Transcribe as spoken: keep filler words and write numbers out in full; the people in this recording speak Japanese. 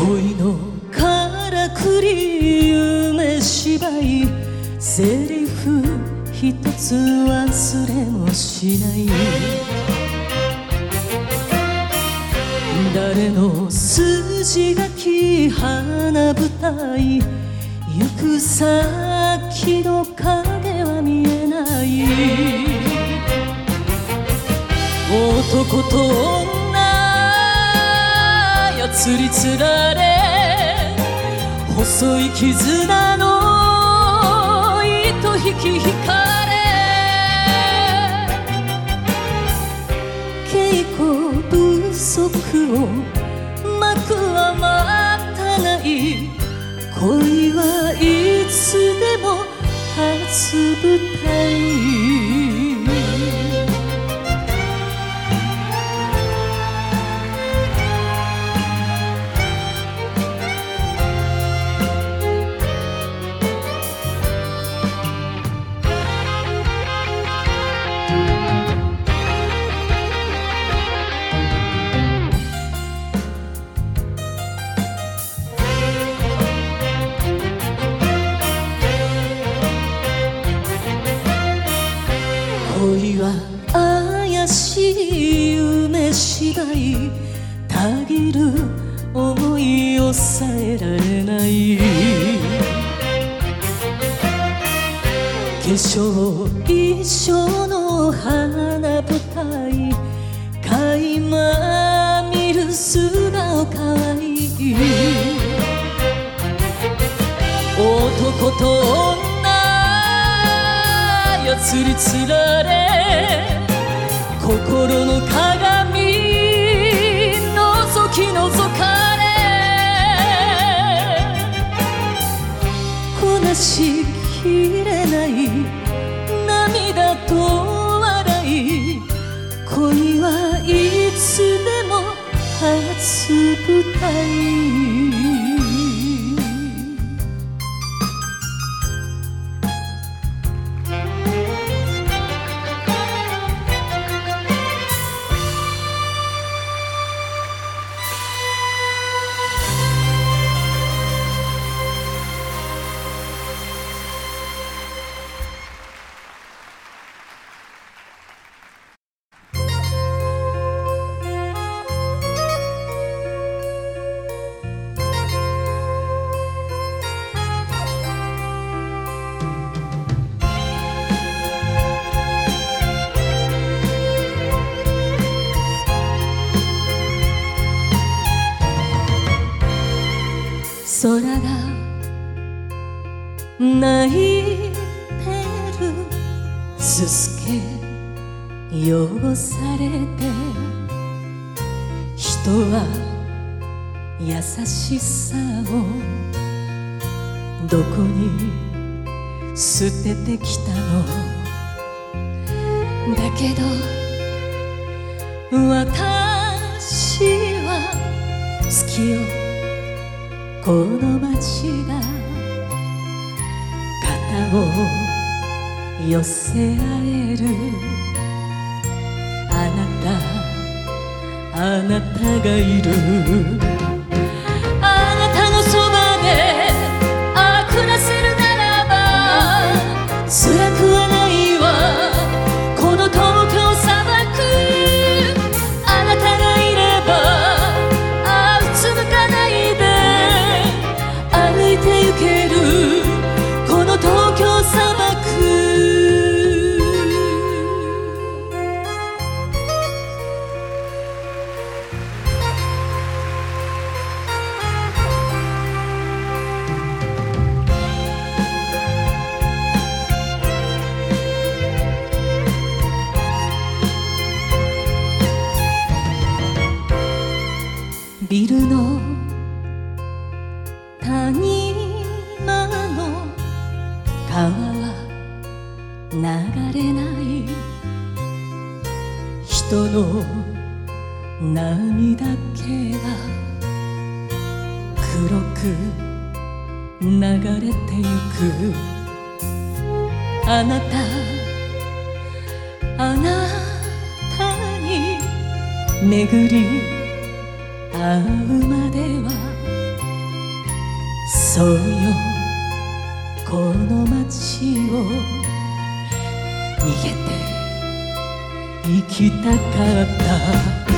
恋のからくり夢芝居セリフ一つ忘れもしない。誰の筋書き花舞台行く先の影は見えない。男と女操りつられ細い絆の糸引き引かれ稽古不足を幕は待たない。恋はいつでも初舞台。恋は怪しい夢芝居たぎる想いを抑えられない。化粧一緒の花舞台垣間見る素顔かわいい。男と女操りつられ心の鏡覗き覗かれこなしきれない涙と笑い。恋はいつでも初舞台。空が泣いてるすすけ汚されて人は優しさをどこに捨ててきたの。だけど私は好きよこの街が肩を寄せ合える。あなたあなたがいる。あなたのそばでああ暮らせるならば辛くはないわこの東京砂漠。あなたがいればああうつむかないで歩いて行けるこの東京砂漠。ビルの谷間の川は流れない人の涙気が黒く流れてゆく。あなたあなたに巡り会うまではそうよこの街を逃げて行きたかった